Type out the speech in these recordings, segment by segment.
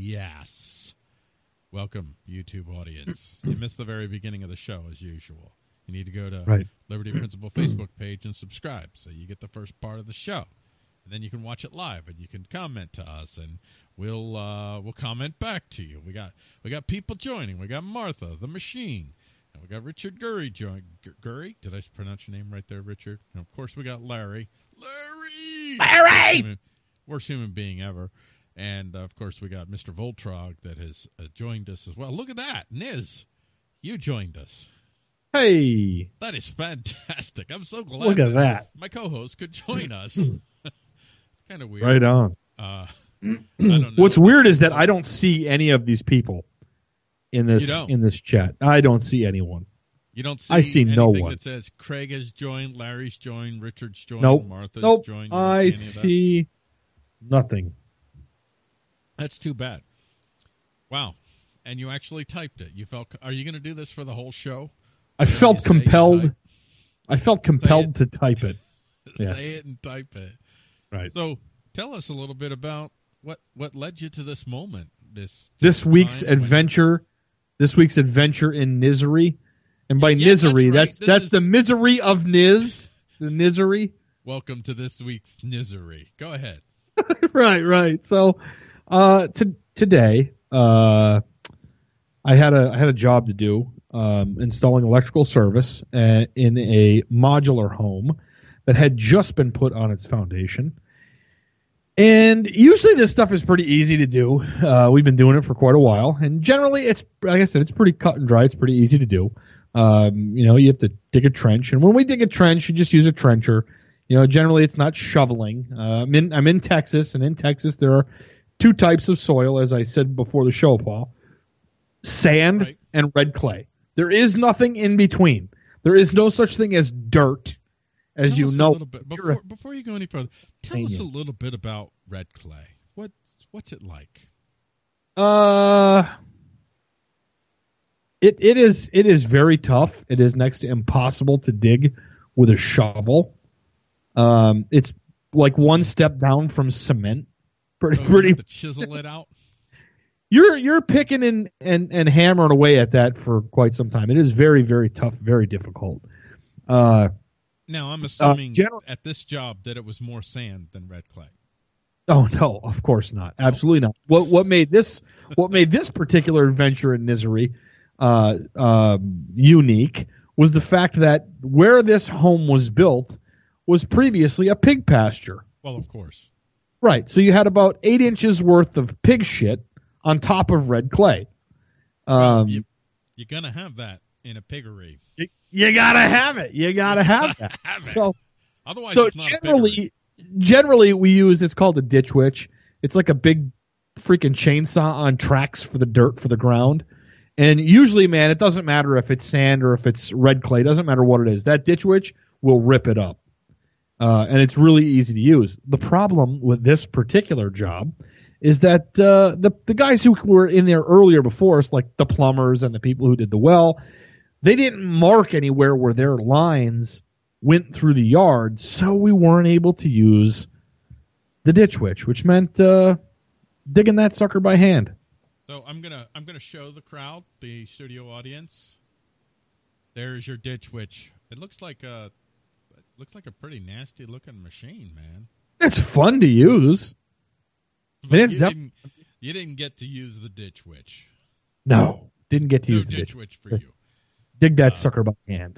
Yes. Welcome, YouTube audience. You missed the very beginning of the show, as usual. You need to go to Liberty Principle Facebook page and subscribe so you get the first part of the show. And then you can watch it live, and you can comment to us, and we'll comment back to you. We got people joining. We got Martha, the Machine. And we got Richard Gurry join. Gurry? Did I pronounce your name right there, Richard? And of course, we got Larry. Larry! Worst human being ever. And, of course, we got Mr. Voltrog that has joined us as well. Look at that. Niz, you joined us. Hey. That is fantastic. I'm so glad Look at that. My co-host could join us. It's kind of weird. Right on. I don't know. What's weird is that I don't see any of these people in this chat. I don't see anyone. You don't see I see anything no one that says Craig has joined, Larry's joined, Richard's joined, nope. Martha's nope. joined. I see nothing. That's too bad. Wow. And you actually typed it. Are you going to do this for the whole show? I felt compelled. I felt compelled to type it. Say it and type it. Right. So tell us a little bit about what led you to this moment. This week's adventure. This week's adventure in Nizery. And by Nizery, that's the misery of Niz. The Nizery. Welcome to this week's Nizery. Go ahead. Right. So today, I had a job to do, installing electrical service in a modular home that had just been put on its foundation. And usually this stuff is pretty easy to do. We've been doing it for quite a while, and generally it's, like I said, it's pretty cut and dry. It's pretty easy to do. You have to dig a trench, and when we dig a trench, you just use a trencher. Generally it's not shoveling. I'm in Texas, and in Texas there are two types of soil, as I said before the show, Paul. Sand and red clay. There is nothing in between. There is no such thing as dirt, as you know. Before you go any further, tell us a little bit about red clay. What's it like? It is very tough. It is next to impossible to dig with a shovel. It's like one step down from cement. Pretty. You have to chisel it out. You're picking and hammering away at that for quite some time. It is very, very tough, very difficult. Now I'm assuming at this job that it was more sand than red clay. Oh no, of course not. Absolutely not. What made this particular adventure in Nizery unique was the fact that where this home was built was previously a pig pasture. Well, of course. Right. So you had about 8 inches worth of pig shit on top of red clay. You're going to have that in a piggery. You got to have it. You got to have that. Otherwise, it's not generally we use, it's called a ditch witch. It's like a big freaking chainsaw on tracks for the dirt, for the ground. And usually, man, it doesn't matter if it's sand or if it's red clay. It doesn't matter what it is. That ditch witch will rip it up. And it's really easy to use. The problem with this particular job is that the guys who were in there earlier before us, like the plumbers and the people who did the well, they didn't mark anywhere where their lines went through the yard, so we weren't able to use the ditch witch, which meant digging that sucker by hand. So I'm gonna show the crowd, the studio audience. There's your ditch witch. It looks like a pretty nasty looking machine, man. It's fun to use. You didn't get to use the ditch witch. No, didn't get to use the ditch witch for you. Dig that sucker by hand.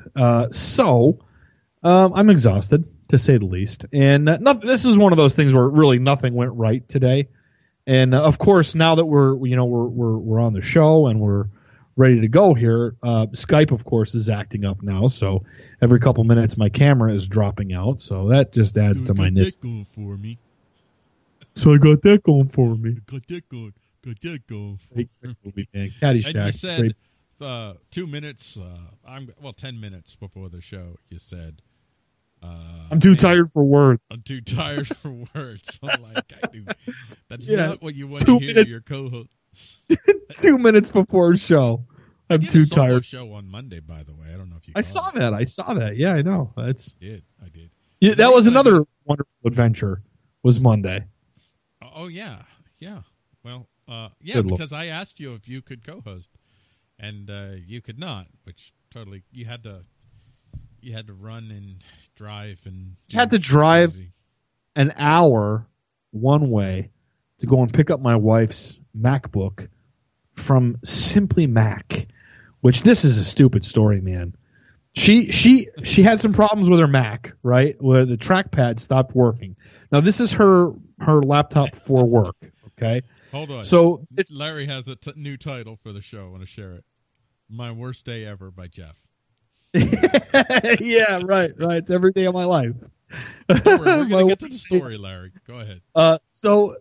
So I'm exhausted, to say the least. And this is one of those things where really nothing went right today. And of course, now that we're on the show and we're ready to go here, Skype, of course, is acting up now. So every couple minutes, my camera is dropping out. So that just adds to my nist. Going for me. So I got that going for me. Got that going for me. Caddyshack. And you said 2 minutes, 10 minutes before the show, you said, I'm too tired for words. I'm too tired for words. I'm like, that's not what you want to hear your co-host. 2 minutes before a show. I'm too tired. Show on Monday, by the way. I don't know if you. I saw that. Yeah, I know. I did. Yeah, that was another wonderful adventure. Was Monday. Oh yeah. Well, yeah, because I asked you if you could co-host, and you could not, which totally you had to run and drive and had to drive an hour one way to go and pick up my wife's MacBook from Simply Mac, which this is a stupid story, man. She had some problems with her Mac, right? Where the trackpad stopped working. Now this is her laptop for work. Okay. Hold on. So Larry has a new title for the show. I want to share it. My Worst Day Ever by Jeff. Yeah, right. It's every day of my life. Don't worry, we're gonna get to the story, Larry. Go ahead. So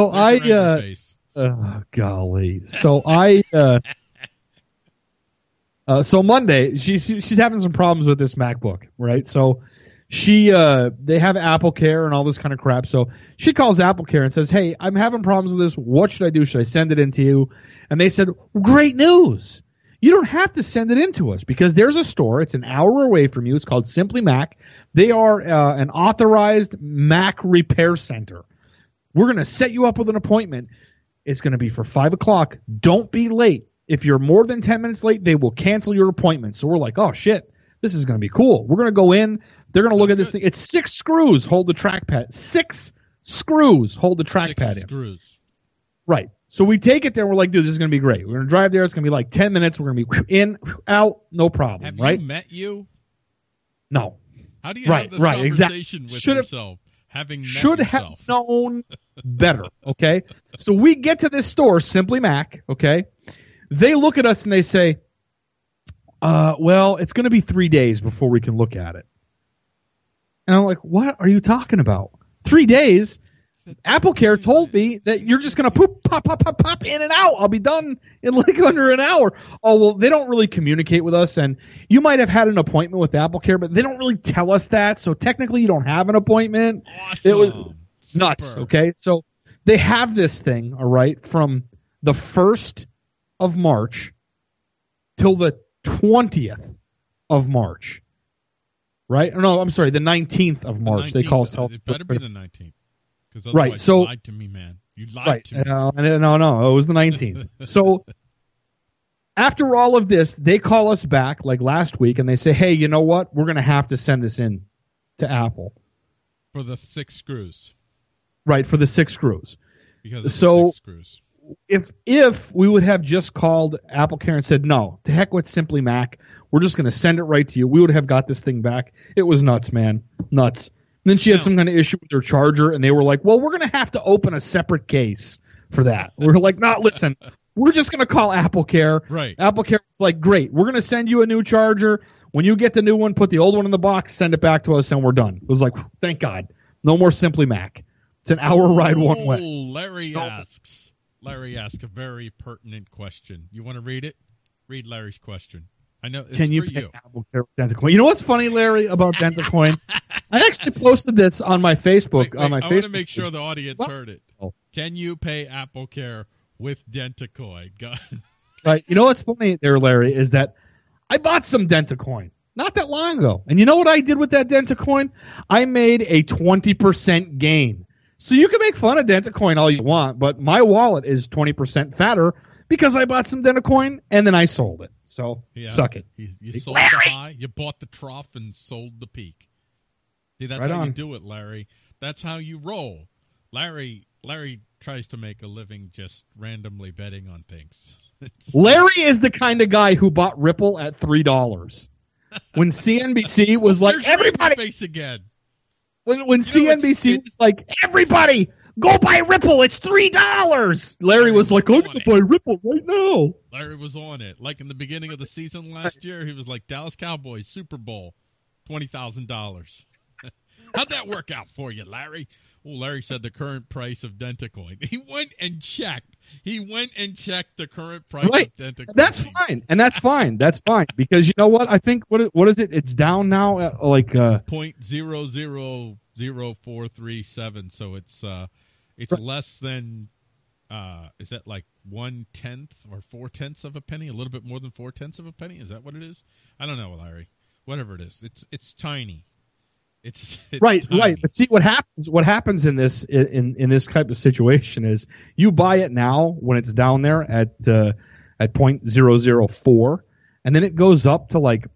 Monday she's having some problems with this MacBook, right? So they have Apple Care and all this kind of crap. So she calls Apple Care and says, "Hey, I'm having problems with this. What should I do? Should I send it in to you?" And they said, "Great news. You don't have to send it in to us because there's a store. It's an hour away from you. It's called Simply Mac. They are an authorized Mac repair center. We're going to set you up with an appointment. It's going to be for 5 o'clock. Don't be late. If you're more than 10 minutes late, they will cancel your appointment." So we're like, oh, shit, this is going to be cool. We're going to go in. They're going to look at this thing. It's 6 screws hold the trackpad. 6 screws hold the trackpad in. Screws. Right. So we take it there. We're like, dude, this is going to be great. We're going to drive there. It's going to be like 10 minutes. We're going to be in, out, no problem. Have you met you? No. How do you have this conversation with yourself? Should have known better. Okay. So we get to this store, Simply Mac. Okay. They look at us and they say, well, it's going to be 3 days before we can look at it. And I'm like, what are you talking about? 3 days? Apple Care told me that you're just going to pop in and out. I'll be done in like under an hour. Oh, well, they don't really communicate with us. And you might have had an appointment with Apple Care, but they don't really tell us that. So technically you don't have an appointment. Awesome. It was nuts. Okay. So they have this thing, all right, from the 1st of March till the 20th of March. Right? No, I'm sorry, the 19th of March. They call us. It better be the 19th. Right, so you lied to me, man. You lied to me. No, it was the 19th. So after all of this, they call us back like last week, and they say, "Hey, you know what? We're going to have to send this in to Apple for the 6 screws." Right, for the 6 screws. Because of the 6 screws. If we would have just called Apple Care and said, "No, to heck with Simply Mac, we're just going to send it right to you," we would have got this thing back. It was nuts, man, nuts. And then she had some kind of issue with her charger, and they were like, "Well, we're going to have to open a separate case for that." We're like, "No, listen, we're just going to call Apple Care." Right. Apple Care is like, "Great, we're going to send you a new charger. When you get the new one, put the old one in the box, send it back to us, and we're done." It was like, thank God. No more Simply Mac. It's an hour ride one way. Larry asks a very pertinent question. You want to read it? Read Larry's question. I know it's Can you for pay you. Apple Care with DentaCoin? You know what's funny, Larry, about DentaCoin? I actually posted this on my Facebook. I want to make sure the audience heard it. Can you pay Apple Care with DentaCoin? Right. You know what's funny there, Larry, is that I bought some DentaCoin not that long ago. And you know what I did with that DentaCoin? I made a 20% gain. So you can make fun of DentaCoin all you want, but my wallet is 20% fatter because I bought some DentaCoin and then I sold it. So suck it. You sold Larry. The high, you bought the trough and sold the peak. See, that's how you do it, Larry. That's how you roll. Larry tries to make a living just randomly betting on things. Larry is the kind of guy who bought Ripple at $3. When CNBC was like, everybody face again. When CNBC was like, everybody go buy Ripple, it's $3. Larry was like, I'm going to buy Ripple right now. Larry was on it. Like in the beginning of the season last year, he was like, Dallas Cowboys, Super Bowl, $20,000. How'd that work out for you, Larry? Well, Larry said the current price of DentaCoin. He went and checked. The current price of DentaCoin. That's fine. And that's fine. That's fine. Because you know what? I think, what is it? It's down now at like... 0.000437. So it's less than... is that like 1/10 or 4/10 of a penny? A little bit more than 4/10 of a penny? Is that what it is? I don't know, Larry. Whatever it is. It's tiny. It's right. tiny. But see what happens in this type of situation is you buy it now when it's down there at 0.004, and then it goes up to like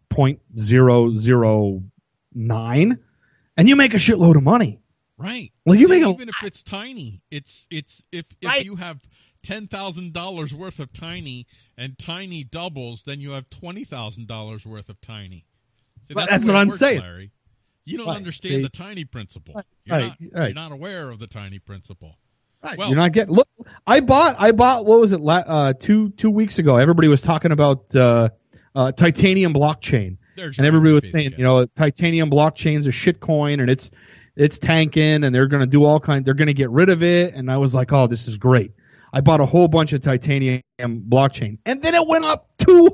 0.009, and you make a shitload of money. Right. Well, even if it's tiny, if right. you have $10,000 worth of tiny and tiny doubles, then you have $20,000 worth of tiny. See, that's what I'm saying, Larry. You don't understand the tiny principle. You're not aware of the tiny principle. Right. Well, you're not getting. Look, I bought. What was it? 2 weeks ago, everybody was talking about titanium blockchain, and everybody was saying, titanium blockchain's a shit coin, and it's tanking, and they're going to do all kinds. They're going to get rid of it, and I was like, oh, this is great. I bought a whole bunch of titanium blockchain, and then it went up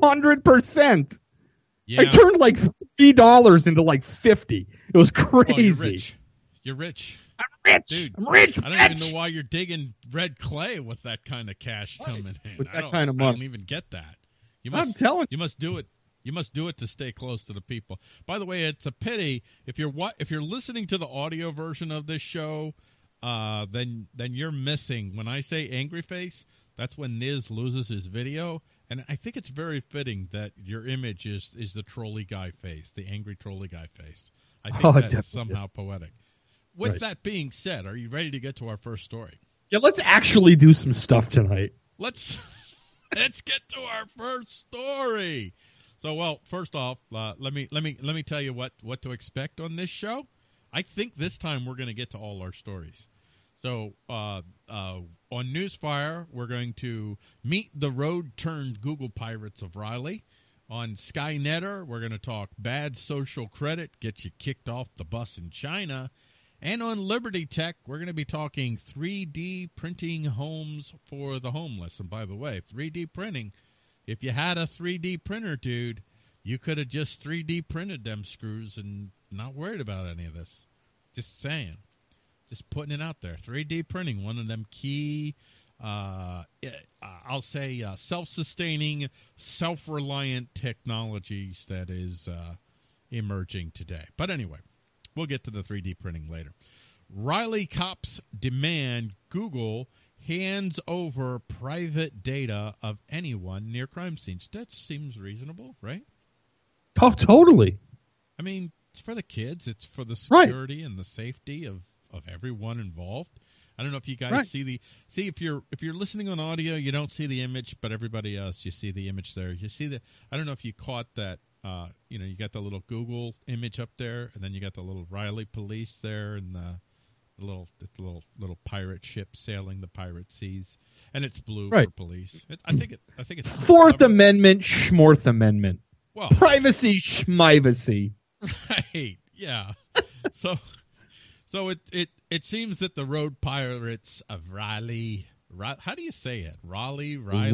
200%. Yeah. I turned like $3 into like $50. It was crazy. Oh, you're rich. I'm rich. Dude, I'm rich. I don't even know why you're digging red clay with that kind of cash coming in. With that kind of money. I don't even get that. I'm telling you. You must do it. You must do it to stay close to the people. By the way, it's a pity if you're listening to the audio version of this show, then you're missing. When I say angry face, that's when Niz loses his video. And I think it's very fitting that your image is the trolley guy face, the angry trolley guy face. I think that's somehow poetic. With that being said, are you ready to get to our first story? Yeah, let's actually do some stuff tonight. Let's get to our first story. So, well, first off, let me tell you what to expect on this show. I think this time we're going to get to all our stories. So, on Newsfire, we're going to meet the road-turned Google pirates of Riley. On Skynetter, we're going to talk bad social credit, get you kicked off the bus in China. And on Liberty Tech, we're going to be talking 3D printing homes for the homeless. And by the way, 3D printing, if you had a 3D printer, dude, you could have just 3D printed them screws and not worried about any of this. Just saying. Just putting it out there. 3D printing, one of them key, I'll say, self-sustaining, self-reliant technologies that is emerging today. But anyway, we'll get to the 3D printing later. Riley cops demand Google hands over private data of anyone near crime scenes. That seems reasonable, right? Oh, totally. I mean, it's for the kids. It's for the security and the safety of everyone involved. I don't know if you guys see if you're listening on audio, you don't see the image, but everybody else, you see the image there. You see I don't know if you caught that. You got the little Google image up there, and then you got the little Riley police there, and the little pirate ship sailing the pirate seas, and it's blue for police. I think it's Fourth Amendment, Schmorth Amendment. Well, privacy, schmivacy. Right? Yeah. So it seems that the road pirates of Riley. How do you say it? Raleigh. I'm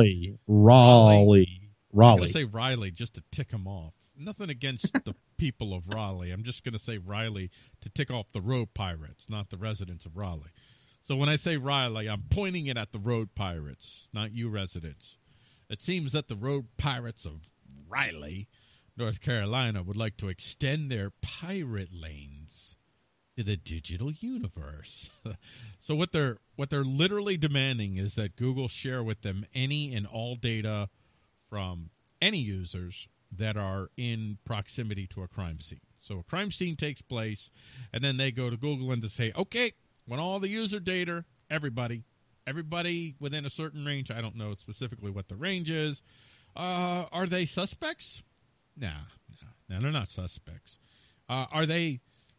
going to say Riley just to tick him off. Nothing against the people of Raleigh. I'm just going to say Riley to tick off the road pirates, not the residents of Raleigh. So when I say Riley, I'm pointing it at the road pirates, not you residents. It seems that the road pirates of Riley, North Carolina, would like to extend their pirate lanes to the digital universe. So what they're literally demanding is that Google share with them any and all data from any users that are in proximity to a crime scene. So a crime scene takes place, and then they go to Google and to say, okay, when all the user data, everybody within a certain range, I don't know specifically what the range is, are they suspects? No, they're not suspects. Are they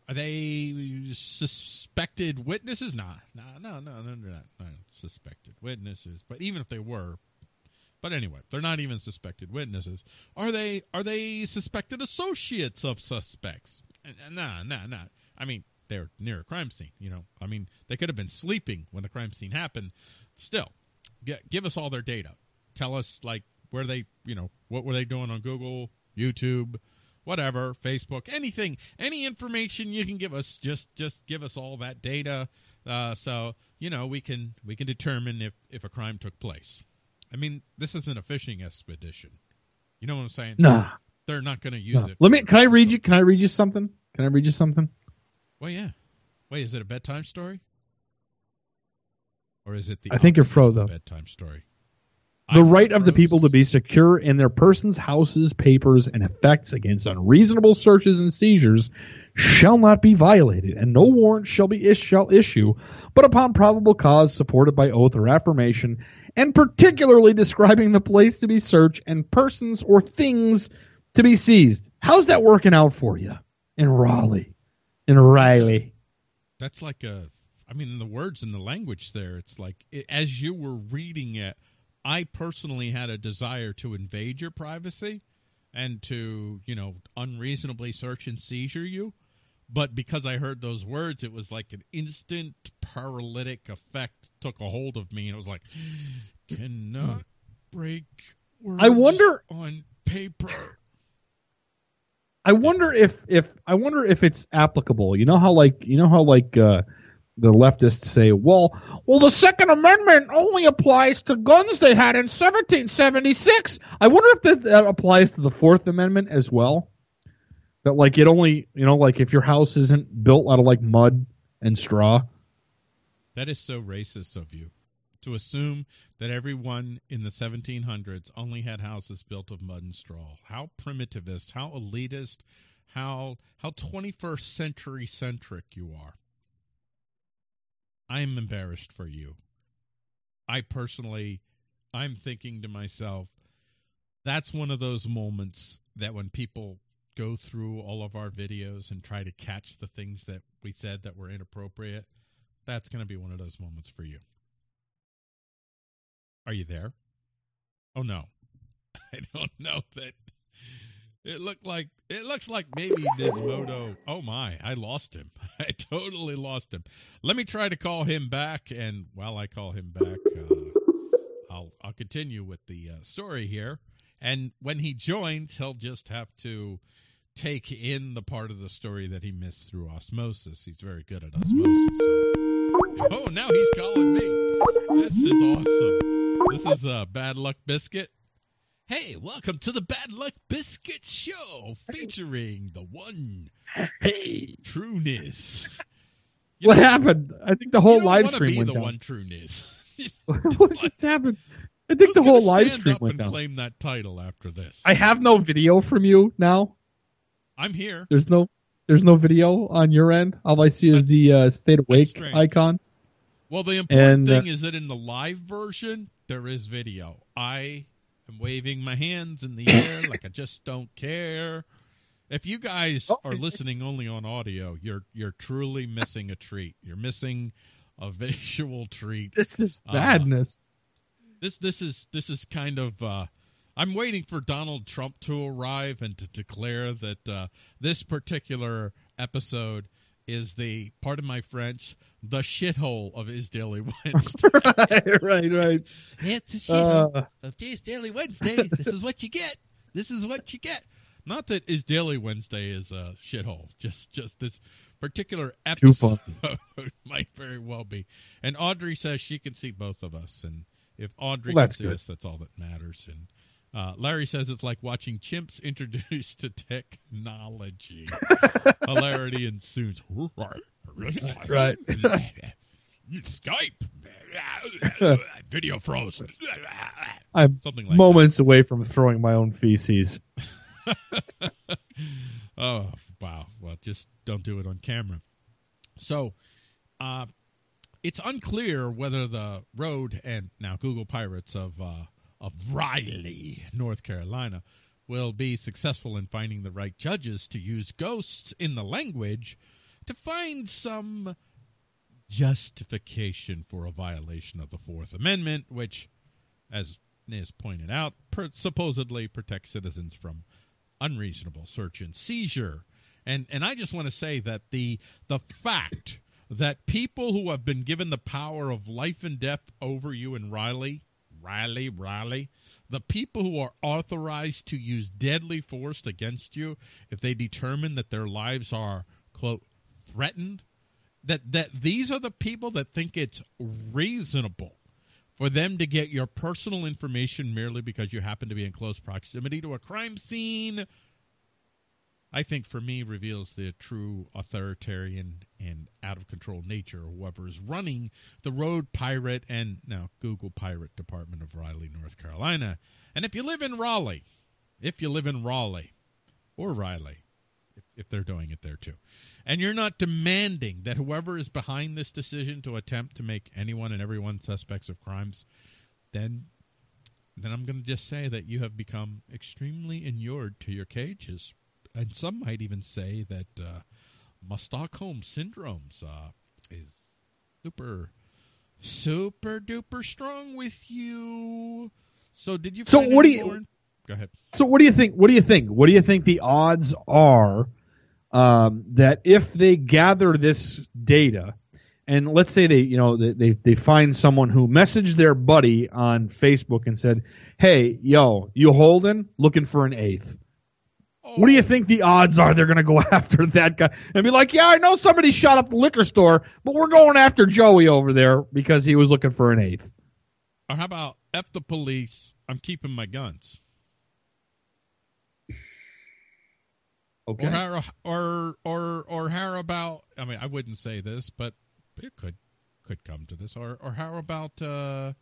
suspected witnesses? No, they're not suspected witnesses. But even if they were, but anyway, they're not even suspected witnesses. Are they suspected associates of suspects? No. I mean, they're near a crime scene. I mean, they could have been sleeping when the crime scene happened. Still, give us all their data. Tell us like where they, what were they doing on Google, YouTube, whatever, Facebook, anything, any information you can give us, just give us all that data, so we can determine if a crime took place. I mean, this isn't a fishing expedition. You know what I'm saying? Nah, they're not going to use it. Can I read you something? Can I read you something? Well, yeah. Wait, is it a bedtime story? Or is it the I think you're froze, though. Bedtime story? The right of the people to be secure in their persons, houses, papers, and effects against unreasonable searches and seizures shall not be violated, and no warrant shall issue, but upon probable cause supported by oath or affirmation, and particularly describing the place to be searched and persons or things to be seized. How's that working out for you in Raleigh? That's like the words and the language there, it's like, as you were reading it, I personally had a desire to invade your privacy and to, unreasonably search and seizure you. But because I heard those words, it was like an instant paralytic effect took a hold of me. And it was like, cannot break words on paper. I wonder if it's applicable. You know how the leftists say, well, the Second Amendment only applies to guns they had in 1776. I wonder if that applies to the Fourth Amendment as well. That like it only, like if your house isn't built out of like mud and straw. That is so racist of you to assume that everyone in the 1700s only had houses built of mud and straw. How primitivist, how elitist, how 21st century centric you are. I am embarrassed for you. I'm thinking to myself, that's one of those moments that when people go through all of our videos and try to catch the things that we said that were inappropriate, that's going to be one of those moments for you. Are you there? Oh, no. I don't know that. It looks like maybe Nismoto. Oh my, I lost him. I totally lost him. Let me try to call him back, and while I call him back, I'll continue with the story here. And when he joins, he'll just have to take in the part of the story that he missed through osmosis. He's very good at osmosis. Oh, now he's calling me. This is awesome. This is Bad Luck Biscuit. Hey, welcome to the Bad Luck Biscuit Show, featuring the one true Niz. What happened? I think the whole live stream went down. The one true Niz. What just happened? I think the whole live stream went down. Claim that title after this. I have no video from you now. I'm here. There's no video on your end. All I see is the stay awake icon. Well, the important thing is that in the live version, there is video. I'm waving my hands in the air like I just don't care. If you guys are listening only on audio, you're truly missing a treat. You're missing a visual treat. This is madness. This is kind of. I'm waiting for Donald Trump to arrive and to declare that this particular episode is the, pardon my French, the shithole of Is Daily Wednesday. Right. It's a shithole of Is Daily Wednesday. This is what you get. This is what you get. Not that Is Daily Wednesday is a shithole. Just this particular episode might very well be. And Audrey says she can see both of us. And if Audrey can see us, that's all that matters. And Larry says it's like watching chimps introduced to technology. Hilarity ensues. Right. Skype. Video froze. I'm something like moments away from throwing my own feces. Oh, wow. Well, just don't do it on camera. So, it's unclear whether the Road and now Google Pirates of Raleigh, North Carolina, will be successful in finding the right judges to use ghosts in the language to find some justification for a violation of the Fourth Amendment, which, as Niz pointed out, supposedly protects citizens from unreasonable search and seizure. And I just want to say that the fact that people who have been given the power of life and death over you in Raleigh, the people who are authorized to use deadly force against you if they determine that their lives are, quote, threatened, that these are the people that think it's reasonable for them to get your personal information merely because you happen to be in close proximity to a crime scene. I think for me reveals the true authoritarian and out of control nature of whoever is running the Road Pirate and now Google Pirate Department of Raleigh, North Carolina. And if you live in Raleigh, or Raleigh, if they're doing it there too, and you're not demanding that whoever is behind this decision to attempt to make anyone and everyone suspects of crimes, then I'm going to just say that you have become extremely inured to your cages. And some might even say that my Stockholm Syndrome is super duper strong with you. So did you? So what do you? More? Go ahead. So what do you think? What do you think? What do you think the odds are that if they gather this data, and let's say they find someone who messaged their buddy on Facebook and said, "Hey, yo, you holding? Looking for an eighth." Oh. What do you think the odds are they're going to go after that guy and be like, "Yeah, I know somebody shot up the liquor store, but we're going after Joey over there because he was looking for an eighth." Or how about F the police? I'm keeping my guns. Okay. Or how about? I mean, I wouldn't say this, but it could come to this. Or how about? I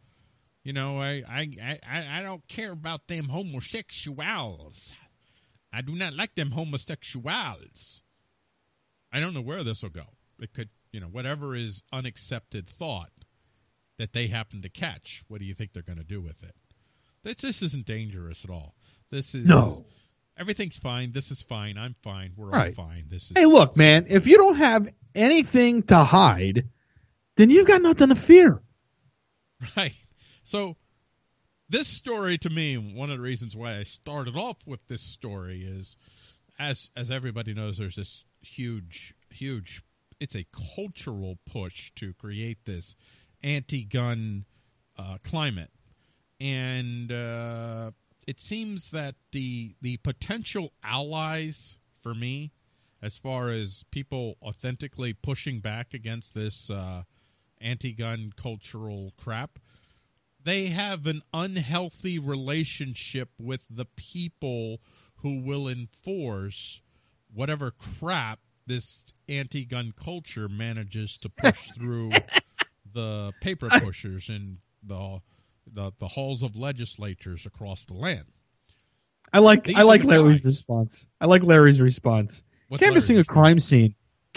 don't care about them homosexuals. I do not like them homosexuals. I don't know where this will go. It could, whatever is unaccepted thought that they happen to catch. What do you think they're going to do with it? This isn't dangerous at all. This is no. Everything's fine. This is fine. I'm fine. We're all fine. Hey, look, man. If you don't have anything to hide, then you've got nothing to fear. Right. So this story, to me, one of the reasons why I started off with this story is, as everybody knows, there's this huge, it's a cultural push to create this anti-gun climate. And it seems that the potential allies for me, as far as people authentically pushing back against this anti-gun cultural crap, they have an unhealthy relationship with the people who will enforce whatever crap this anti-gun culture manages to push through the paper pushers and the halls of legislatures across the land. I like Larry's response. Canvassing a crime scene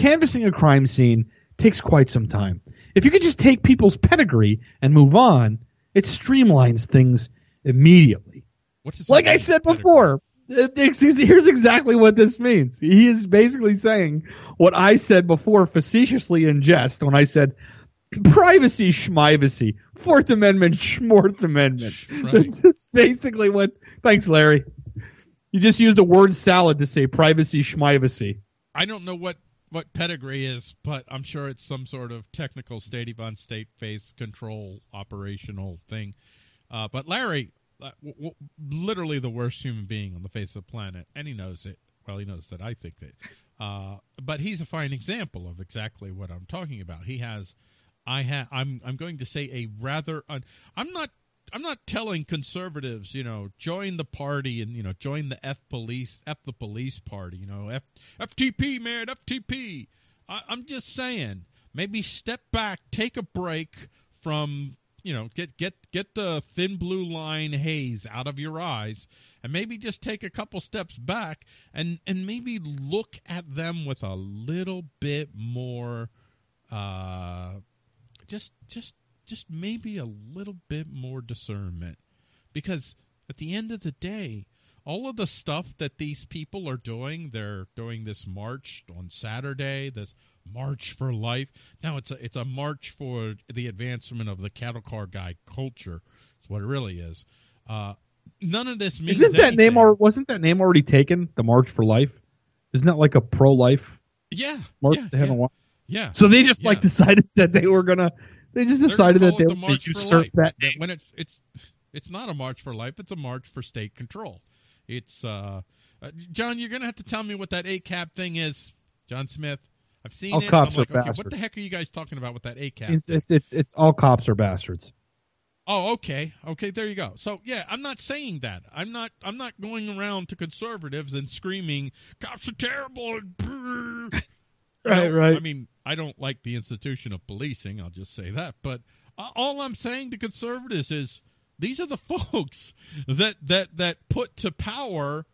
takes quite some time. If you could just take people's pedigree and move on, it streamlines things immediately. Like I said before, here's exactly what this means. He is basically saying what I said before facetiously in jest when I said privacy schmivacy, Fourth Amendment schmorth Amendment. Right. That's basically what – thanks, Larry. You just used a word salad to say privacy schmivacy. I don't know what pedigree is, but I'm sure it's some sort of technical state-on-state face control operational thing. But Larry, literally the worst human being on the face of the planet, and he knows it. Well, he knows that I think that. But he's a fine example of exactly what I'm talking about. I'm going to say a rather. I'm not telling conservatives, join the party and join the F the police party, FTP, man, FTP. I'm just saying, maybe step back, take a break from, get the thin blue line haze out of your eyes, and maybe just take a couple steps back and maybe look at them with a little bit more. Just maybe a little bit more discernment, because at the end of the day, all of the stuff that these people are doing, they're doing this march on Saturday, this March for Life. Now it's a march for the advancement of the cattle car guy culture. That's what it really is. None of this means anything. Wasn't that name already taken? The March for Life? Isn't that like a pro-life? Yeah. March? Yeah, they haven't won. Yeah. So they just decided that they were gonna. They just decided that they would usurp that name. When it's not a march for life. It's a march for state control. It's John. You're gonna have to tell me what that ACAB thing is, John Smith. I've seen all it. Cops I'm like, are okay, bastards. what the heck are you guys talking about with that ACAB? It's all cops are bastards. Oh, okay. Okay, there you go. So, yeah, I'm not saying that. I'm not going around to conservatives and screaming, cops are terrible. And right. I mean, I don't like the institution of policing. I'll just say that. But all I'm saying to conservatives is these are the folks that put to power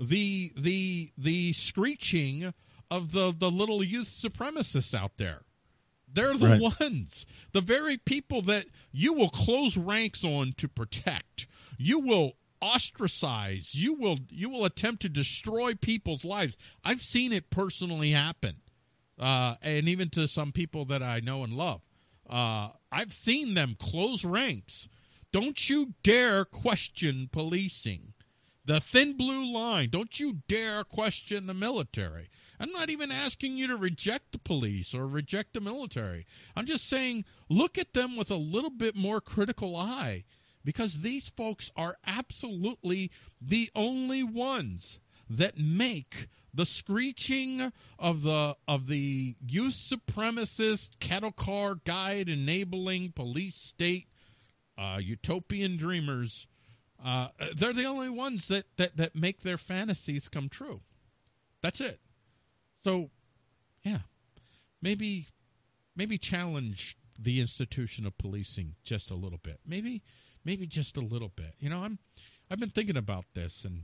the screeching of the little youth supremacists out there. They're the ones, the very people that you will close ranks on to protect. You will ostracize. You will attempt to destroy people's lives. I've seen it personally happen, and even to some people that I know and love. I've seen them close ranks. Don't you dare question policing. The thin blue line. Don't you dare question the military. I'm not even asking you to reject the police or reject the military. I'm just saying look at them with a little bit more critical eye, because these folks are absolutely the only ones that make the screeching of the youth supremacist cattle car guide enabling police state utopian dreamers. They're the only ones that make their fantasies come true. That's it. So, yeah, maybe challenge the institution of policing just a little bit. Maybe just a little bit. I've been thinking about this, and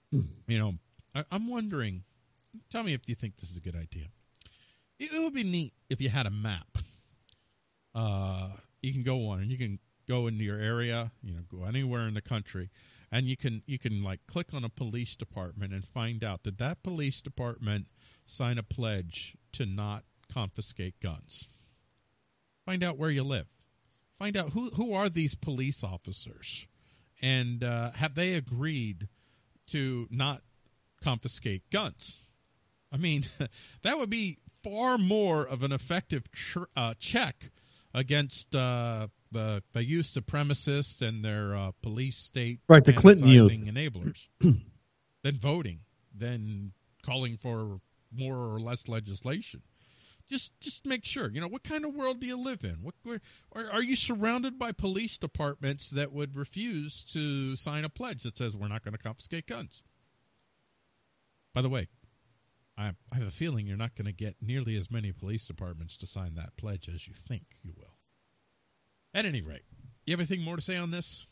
I'm wondering. Tell me if you think this is a good idea. It would be neat if you had a map. You can go on and you can go into your area. Go anywhere in the country, and you can like click on a police department and find out that police department sign a pledge to not confiscate guns. Find out where you live. Find out who are these police officers, and have they agreed to not confiscate guns? I mean, that would be far more of an effective check against the youth supremacists and their police state, right? The Clinton youth enablers, than voting, than calling for more or less legislation. Just make sure. What kind of world do you live in? Are you surrounded by police departments that would refuse to sign a pledge that says we're not going to confiscate guns? By the way, I have a feeling you're not going to get nearly as many police departments to sign that pledge as you think you will. At any rate, you have anything more to say on this?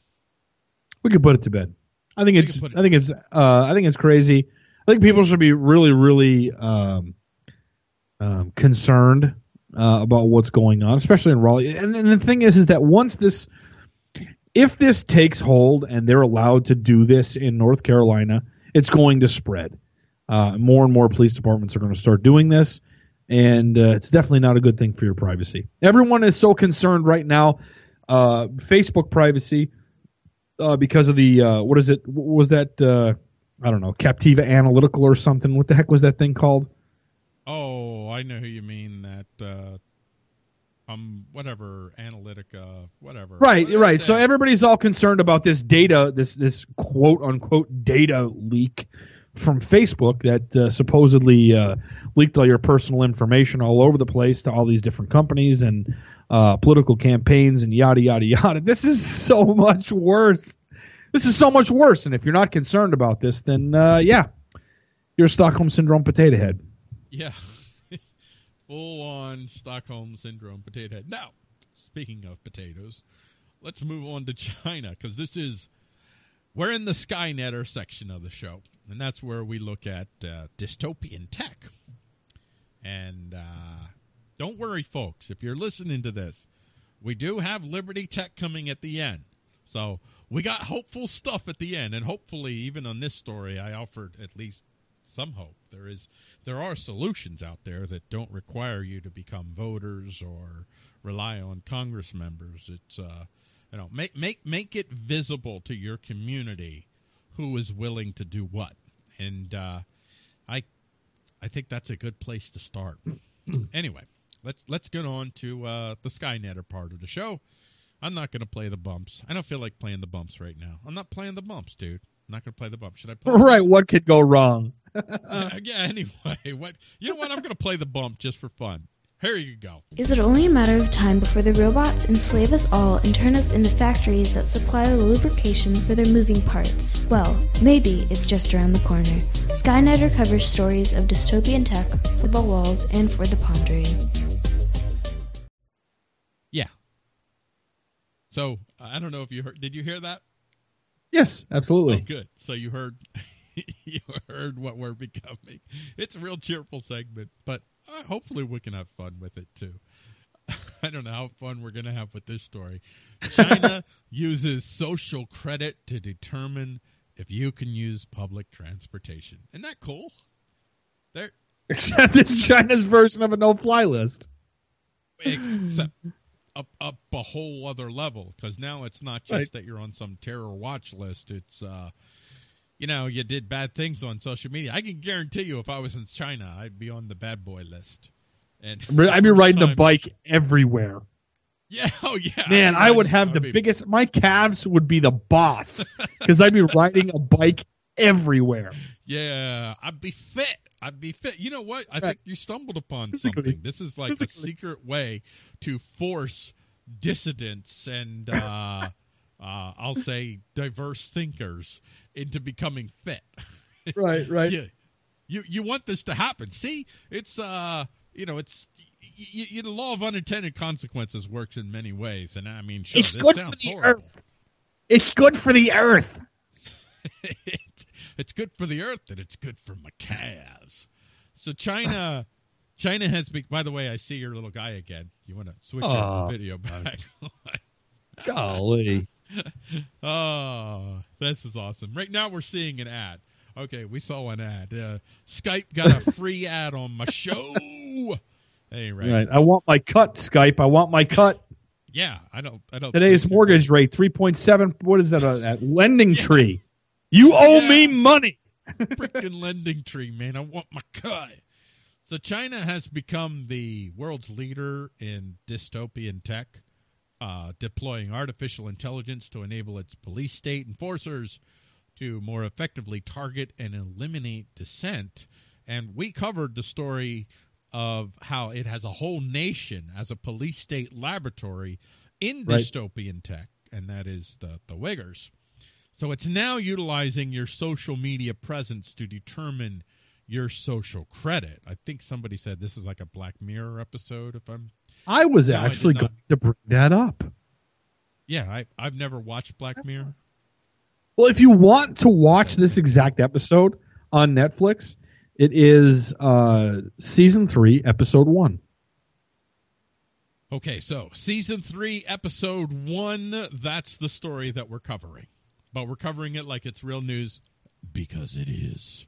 We could put it to bed. I think it's crazy. I think people should be really, really concerned about what's going on, especially in Raleigh. And the thing is that if this takes hold and they're allowed to do this in North Carolina, it's going to spread. More and more police departments are going to start doing this, and it's definitely not a good thing for your privacy. Everyone is so concerned right now, Facebook privacy, because of the what is it? What was that? I don't know, Captiva Analytical or something. What the heck was that thing called? Oh, I know who you mean. That whatever, Analytica, whatever. Right. So everybody's all concerned about this data, this quote unquote data leak from Facebook that supposedly leaked all your personal information all over the place to all these different companies and political campaigns and yada, yada, yada. This is so much worse. And if you're not concerned about this, then, you're a Stockholm Syndrome potato head. Yeah. Full-on Stockholm Syndrome potato head. Now, speaking of potatoes, let's move on to China, because we're in the Skynetter section of the show, and that's where we look at dystopian tech. And don't worry, folks, if you're listening to this, we do have Liberty Tech coming at the end. So we got hopeful stuff at the end, and hopefully even on this story I offered at least some hope. There are solutions out there that don't require you to become voters or rely on Congress members. It's make it visible to your community who is willing to do what. And I think that's a good place to start. Anyway, let's get on to the Skynetter part of the show. I'm not going to play the bumps. I don't feel like playing the bumps right now. I'm not playing the bumps, dude. I'm not going to play the bumps. Should I play? Right. What could go wrong? Yeah. Anyway, you know what? I'm going to play the bump just for fun. Here you go. Is it only a matter of time before the robots enslave us all and turn us into factories that supply the lubrication for their moving parts? Well, maybe it's just around the corner. Skynet covers stories of dystopian tech for the lulz and for the pondering. Yeah. So, I don't know if you heard. Did you hear that? Yes, absolutely. Oh, good. So you heard what we're becoming. It's a real cheerful segment, but hopefully we can have fun with it too. I don't know how fun we're going to have with this story. China uses social credit to determine if you can use public transportation. Isn't that cool? Except it's China's version of a no-fly list. Except up a whole other level, because now it's not just that you're on some terror watch list. It's, you did bad things on social media. I can guarantee you if I was in China, I'd be on the bad boy list. And I'd be riding a bike everywhere. Yeah, oh yeah. Man, I would have the biggest. My calves would be the boss because I'd be riding a bike everywhere. Yeah, I'd be fit. You know what? I think you stumbled upon something. This is like a secret way to force dissidents and I'll say diverse thinkers into becoming fit. Right. Yeah. You want this to happen. See, it's the law of unintended consequences works in many ways, and I mean, sure, it's this good sounds for the horrible. earth. It's good for the earth. It's good for the earth, and it's good for my calves. So China has been. By the way, I see your little guy again. You want to switch your video back? Golly! Oh, this is awesome. Right now, we're seeing an ad. Okay, we saw an ad. Skype got a free ad on my show. Hey, right. I want my cut, Skype. I want my cut. Yeah, I don't. Today's mortgage rate 3.7. What is that? At Lending Tree. You owe me money. Freaking Lending Tree, man. I want my cut. So China has become the world's leader in dystopian tech, deploying artificial intelligence to enable its police state enforcers to more effectively target and eliminate dissent. And we covered the story of how it has a whole nation as a police state laboratory in dystopian tech, and that is the Uyghurs. So it's now utilizing your social media presence to determine your social credit. I think somebody said this is like a Black Mirror episode. I was actually going to bring that up. Yeah, I've never watched Black Mirror. Well, if you want to watch this exact episode on Netflix, it is season 3, episode 1. Okay, so season 3, episode 1. That's the story that we're covering. But we're covering it like it's real news because it is.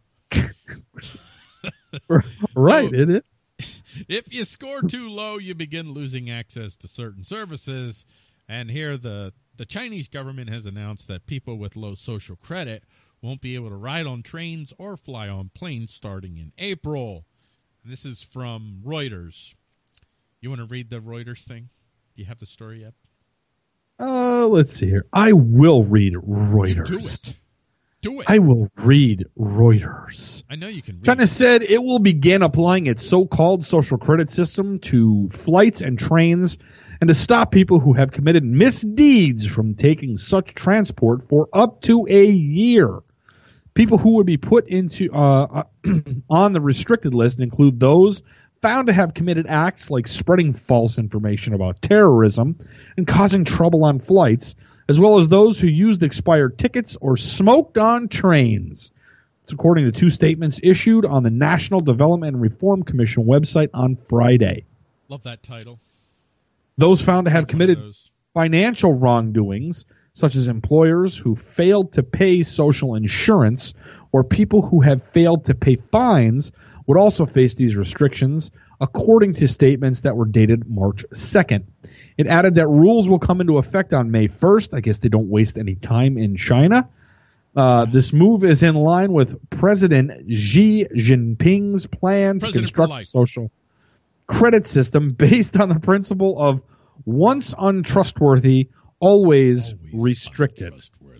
Right, it is. If you score too low, you begin losing access to certain services. And here the Chinese government has announced that people with low social credit won't be able to ride on trains or fly on planes starting in April. This is from Reuters. You want to read the Reuters thing? Do you have the story yet? Let's see here. I will read Reuters. Do it. I will read Reuters. I know you can read. China said it will begin applying its so-called social credit system to flights and trains and to stop people who have committed misdeeds from taking such transport for up to a year. People who would be put into on the restricted list include those found to have committed acts like spreading false information about terrorism and causing trouble on flights, as well as those who used expired tickets or smoked on trains. It's according to 2 statements issued on the National Development and Reform Commission website on Friday. Love that title. Those found to have committed financial wrongdoings, such as employers who failed to pay social insurance or people who have failed to pay fines, would also face these restrictions, according to statements that were dated March 2nd. It added that rules will come into effect on May 1st. I guess they don't waste any time in China. This move is in line with President Xi Jinping's plan to construct a social credit system based on the principle of once untrustworthy, always restricted.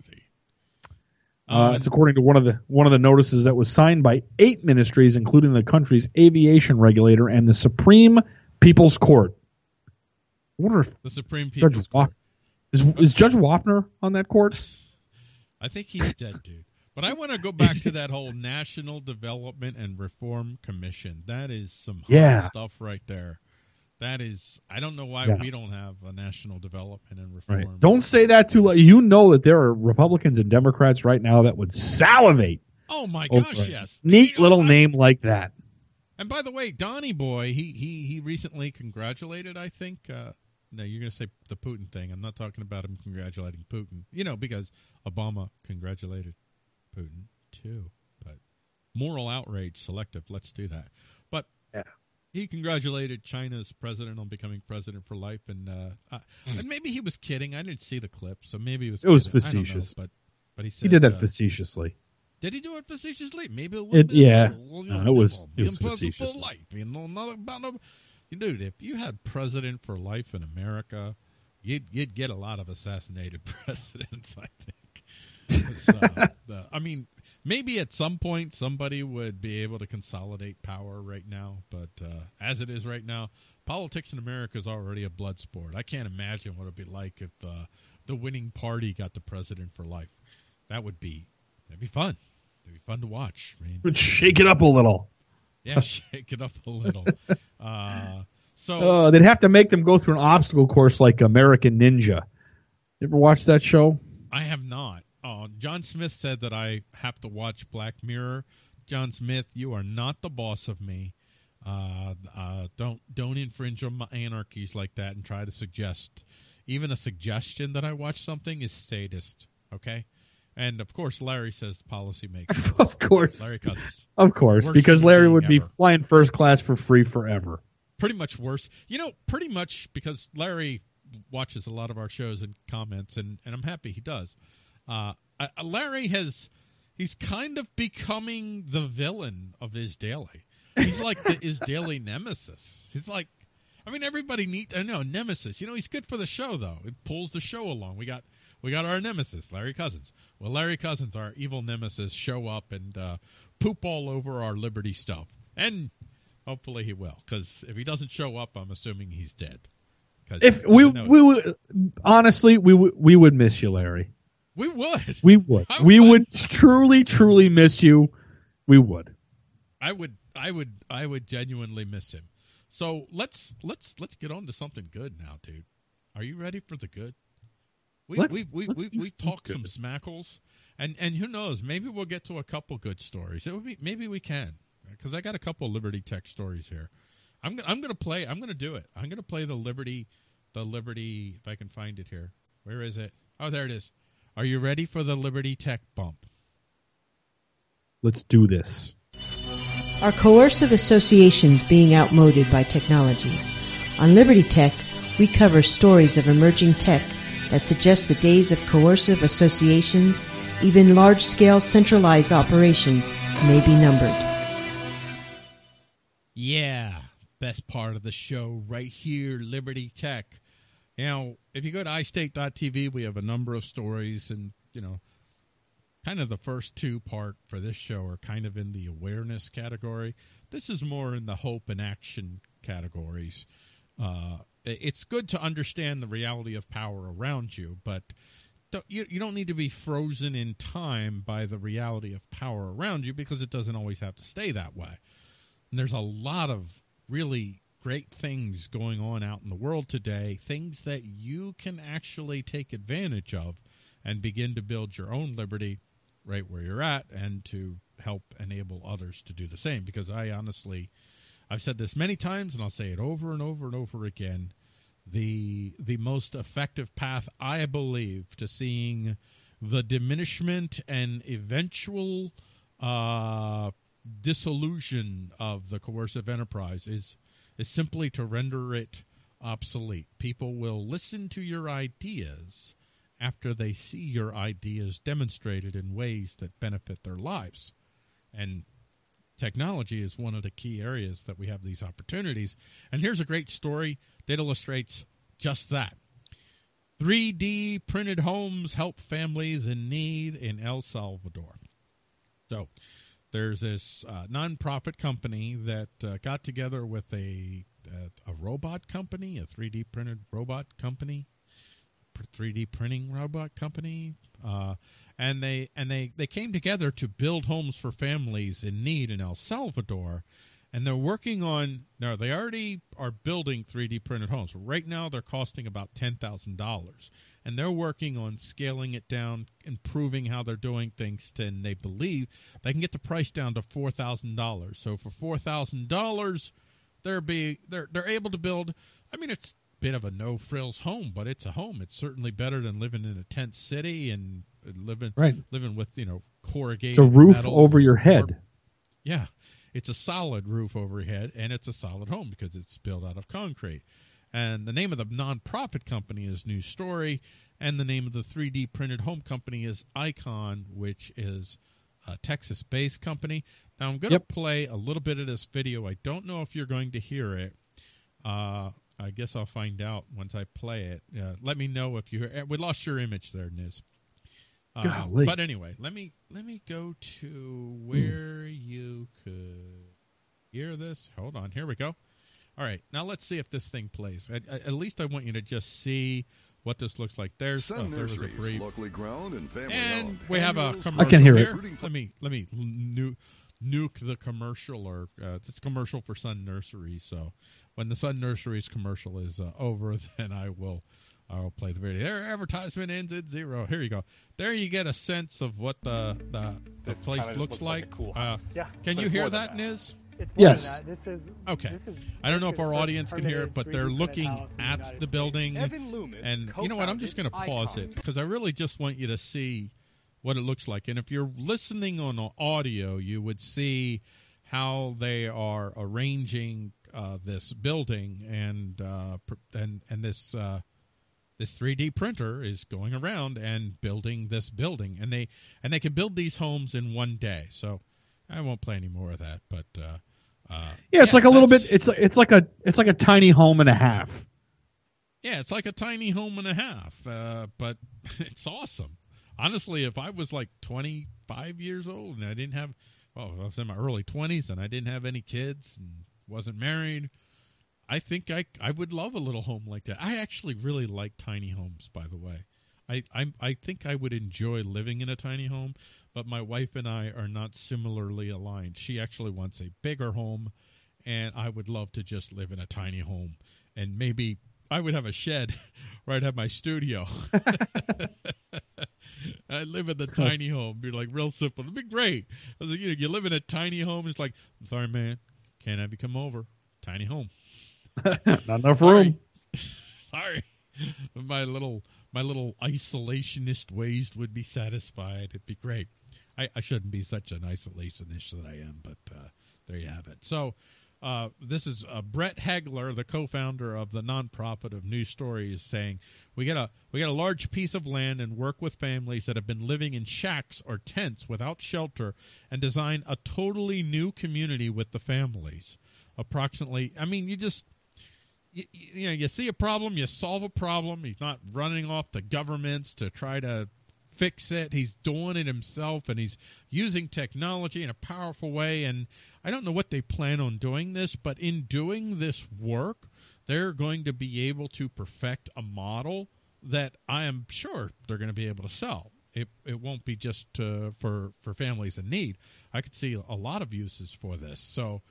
It's according to one of the notices that was signed by 8 ministries, including the country's aviation regulator and the Supreme People's Court. I wonder if the Supreme People's Court. Is Judge Wapner on that court? I think he's dead, dude. But I want to go back to that whole National Development and Reform Commission. That is some hot stuff right there. That is, I don't know why we don't have a National Development and Reform. Right. Don't say that too loud. You know that there are Republicans and Democrats right now that would salivate. Oh my gosh, yes. Neat little name like that. And by the way, Donnie Boy, he recently congratulated, I think. No, you're going to say the Putin thing. I'm not talking about him congratulating Putin. Because Obama congratulated Putin too. But moral outrage, selective. Let's do that. But he congratulated China's president on becoming president for life, and maybe he was kidding. I didn't see the clip, so maybe it was. It was facetious, but he said he did that facetiously. Did he do it facetiously? Maybe it was. It was facetious. For life, not about dude. If you had president for life in America, you'd get a lot of assassinated presidents. I think. I mean, maybe at some point somebody would be able to consolidate power right now, but as it is right now, politics in America is already a blood sport. I can't imagine what it would be like if the winning party got the president for life. That'd be fun. It'd be fun to watch. I mean, shake it up a little. Yeah, shake it up a little. So they'd have to make them go through an obstacle course like American Ninja. You ever watch that show? I have not. John Smith said that I have to watch Black Mirror. John Smith, you are not the boss of me. Don't infringe on my anarchies like that and try to suggest. Even a suggestion that I watch something is statist. Okay. And, of course, Larry says policy makes sense. Of course. Larry Cousins. Of course, because Larry would be flying first class for free forever. Pretty much worse. Pretty much because Larry watches a lot of our shows and comments, and I'm happy he does. Larry he's kind of becoming the villain of Is Daily. He's like his daily nemesis. He's like, everybody needs, nemesis. He's good for the show, though. It pulls the show along. We got our nemesis, Larry Cousins. Well, Larry Cousins, our evil nemesis, show up and poop all over our Liberty stuff. And hopefully he will, because if he doesn't show up, I'm assuming he's dead. If we would, honestly, we would miss you, Larry. We would. We would. We would truly, truly miss you. We would. I would genuinely miss him. So let's get on to something good now, dude. Are you ready for the good? We talked some smackles, and who knows? Maybe we'll get to a couple good stories. Maybe we can, because I got a couple Liberty Tech stories here. I'm gonna play. I'm gonna do it. I'm gonna play the Liberty. If I can find it here. Where is it? Oh, there it is. Are you ready for the Liberty Tech bump? Let's do this. Are coercive associations being outmoded by technology? On Liberty Tech, we cover stories of emerging tech that suggest the days of coercive associations, even large-scale centralized operations, may be numbered. Yeah, best part of the show right here, Liberty Tech. If you go to iState.tv, we have a number of stories, and, kind of the first two part for this show are kind of in the awareness category. This is more in the hope and action categories. It's good to understand the reality of power around you, but you don't need to be frozen in time by the reality of power around you, because it doesn't always have to stay that way. And there's a lot of really great things going on out in the world today, things that you can actually take advantage of and begin to build your own liberty right where you're at, and to help enable others to do the same. Because I've said this many times, and I'll say it over and over and over again, the most effective path, I believe, to seeing the diminishment and eventual dissolution of the coercive enterprise is simply to render it obsolete. People will listen to your ideas after they see your ideas demonstrated in ways that benefit their lives. And technology is one of the key areas that we have these opportunities. And here's a great story that illustrates just that. 3D printed homes help families in need in El Salvador. So there's this nonprofit company that got together with a a robot company, a 3D printed robot company, 3D printing robot company, and they came together to build homes for families in need in El Salvador. And they're working on, no, they already are building 3D printed homes. Right now they're costing about $10,000. And they're working on scaling it down, improving how they're doing things, and they believe they can get the price down to $4,000. So for $4,000, they're able to build, I mean, it's a bit of a no-frills home, but it's a home. It's certainly better than living in a tent city and living with, corrugated It's a roof metal over your head. Yeah. It's a solid roof over your head, and it's a solid home because it's built out of concrete. And the name of the nonprofit company is New Story, and the name of the 3D printed home company is Icon, which is a Texas-based company. Now, I'm going to play a little bit of this video. I don't know if you're going to hear it. I guess I'll find out once I play it. Let me know if you hear. We lost your image there, Niz. But anyway, let me go to where you could hear this. Hold on, here we go. All right, now let's see if this thing plays. At least I want you to just see what this looks like. There was a brief, locally grown and family and owned. we have a commercial. I can hear here. it. Let me nuke the commercial, or this commercial for Sun Nurseries. So when the Sun Nurseries commercial is over, then I'll play the video. Their advertisement ends at 0. Here you go. There you get a sense of what the place looks like. A cool house. Can you hear that, Niz? It's more Yes. than that. This is okay. This is I don't know if basically our the first audience can hear it, but they're 3D printed looking house in the at United the building. States. Evan Loomis, And you know what? I'm just going to pause it because I really just want you to see what it looks like. And if you're listening on audio, you would see how they are arranging this building, and this 3D printer is going around and building this building, and they can build these homes in one day. So I won't play any more of that, but it's like a little bit. It's like a tiny home and a half. Yeah, it's like a tiny home and a half, but it's awesome. Honestly, if I was like 25 years old and I didn't have, I was in my early 20s and I didn't have any kids and wasn't married, I think I would love a little home like that. I actually really like tiny homes, by the way. I think I would enjoy living in a tiny home, but my wife and I are not similarly aligned. She actually wants a bigger home, and I would love to just live in a tiny home. And maybe I would have a shed where I'd have my studio. I live in the tiny home. Be like real simple. It'd be great. I was like, you live in a tiny home. It's like, I'm sorry, man, can't have you come over. Tiny home. Not enough room. Sorry. My little isolationist ways would be satisfied. It'd be great. I shouldn't be such an isolationist that I am, but there you have it. So this is Brett Hegler, the co-founder of the nonprofit of New Stories, saying we got a large piece of land and work with families that have been living in shacks or tents without shelter and design a totally new community with the families. Approximately, I mean, you see a problem, you solve a problem. He's not running off to governments to try to fix it. He's doing it himself, and he's using technology in a powerful way. And I don't know what they plan on doing this, but in doing this work, they're going to be able to perfect a model that I am sure they're going to be able to sell. It won't be just for families in need. I could see a lot of uses for this. So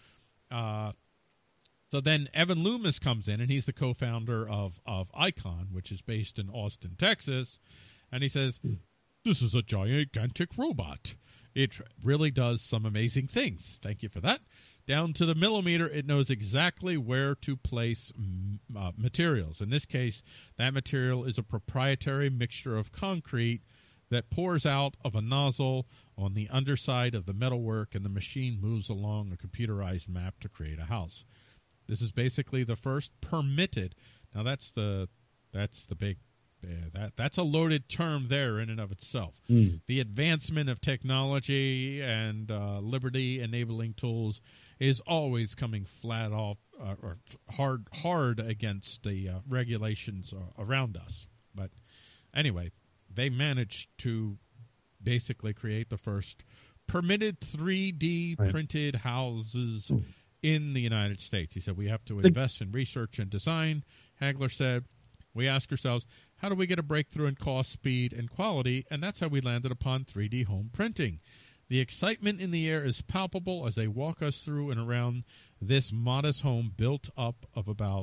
then Evan Loomis comes in, and he's the co-founder of Icon, which is based in Austin, Texas. And he says, this is a gigantic robot. It really does some amazing things. Thank you for that. Down to the millimeter, it knows exactly where to place materials. In this case, that material is a proprietary mixture of concrete that pours out of a nozzle on the underside of the metalwork, and the machine moves along a computerized map to create a house. This is basically the first permitted. Now that's the big. That's a loaded term there in and of itself. The advancement of technology and liberty-enabling tools is always coming flat off or hard against the regulations around us. But anyway, they managed to basically create the first permitted 3D printed houses in the United States. He said we have to invest in research and design. Hagler said, we ask ourselves, how do we get a breakthrough in cost, speed, and quality? And that's how we landed upon 3D home printing. The excitement in the air is palpable as they walk us through and around this modest home built up of about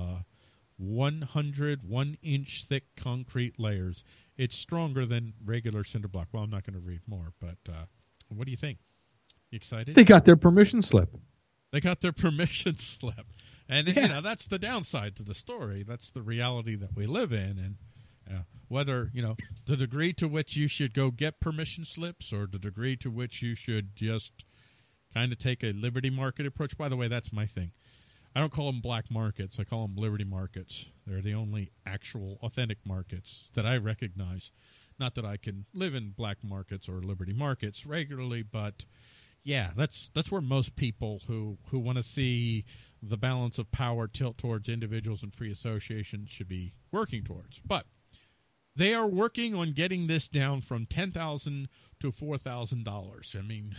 100 1-inch thick concrete layers. It's stronger than regular cinder block. Well, I'm not going to read more, but what do you think? You excited? They got their permission slip. They got their permission slip. And, you know, that's the downside to the story. That's the reality that we live in. And whether, you know, the degree to which you should go get permission slips or the degree to which you should just kind of take a liberty market approach. By the way, that's my thing. I don't call them black markets. I call them liberty markets. They're the only actual authentic markets that I recognize. Not that I can live in black markets or liberty markets regularly, but yeah, that's where most people who want to see the balance of power tilt towards individuals and free associations should be working towards. But they are working on getting this down from $10,000 to $4,000. I mean,